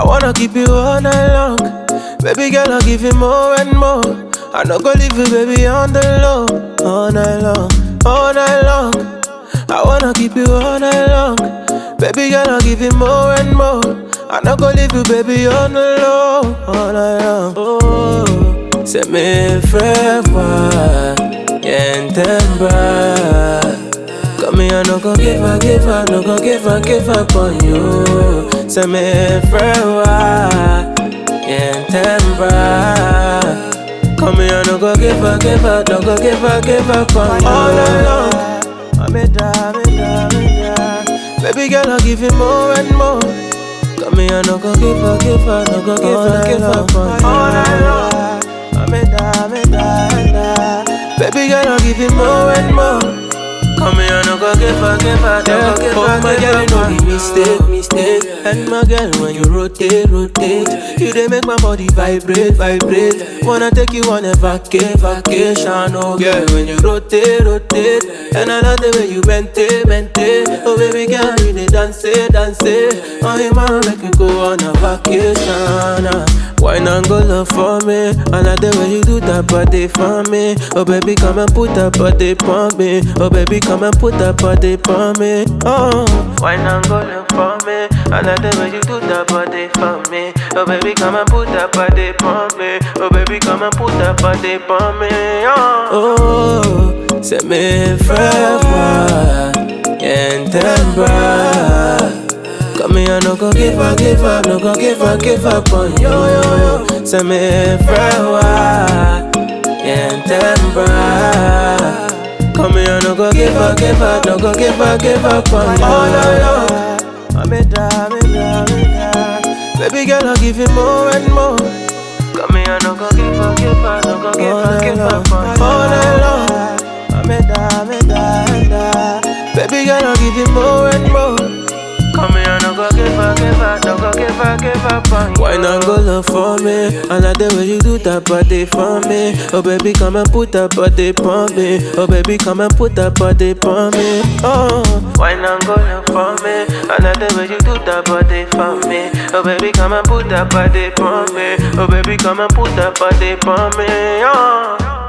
I wanna keep you all night long. Baby girl, I'll give you more and more. I no go leave you, baby, on the low. All night long, all night long. I wanna keep you all night long. Baby girl, I'll give you more and more. I no go leave you, baby, on the low. All night long. Oh, se me fue en tembra. Come here, no go give up, no go give up on you. Se me fue en tembra. Come here, no go give up, no go give up on you. All night long, I'm a baby girl, I'll give you more and more. Come here, no go give up, no go give up on you. All night long, I'm a baby girl, I'll give you more and more. Come here, no go give up, no go give up. My girl, no be mistake. And my girl, when you rotate, you dey make my body vibrate. Wanna take you on a vacation, oh girl. When you rotate, and I love the way you bend it. Oh baby girl, you dey dance. Oh hey man, make you go on a vacation. Why not go love for me? I like the way you do that body for me. Oh baby, come and put that body for me. Oh baby, come and put that body for me. Oh, why not go love for me? I like the way you do that body for me. Oh baby, come and put that body for me. Oh baby, come and put that body for me. Oh, se me fue en tembra. Come here, no go give up, no go give up on you. Se me fue en tembra. Come here, no go give up, no go give up on you. All night long, I'm a baby girl, I'll give you more and more. Come here, no go give up, no go give up on you. All night long, I'm a baby girl, I'll give you more and more. Come here, no go give up, no go give up on you. Why not go love for me? I like the way you do that body for me. Oh baby, come and put that body for me. Oh baby, come and put that body for me. Oh, why not go love for me? I like the way you do that body for me. Oh baby, come and put that body for me. Oh baby, come and put that body for me. Oh.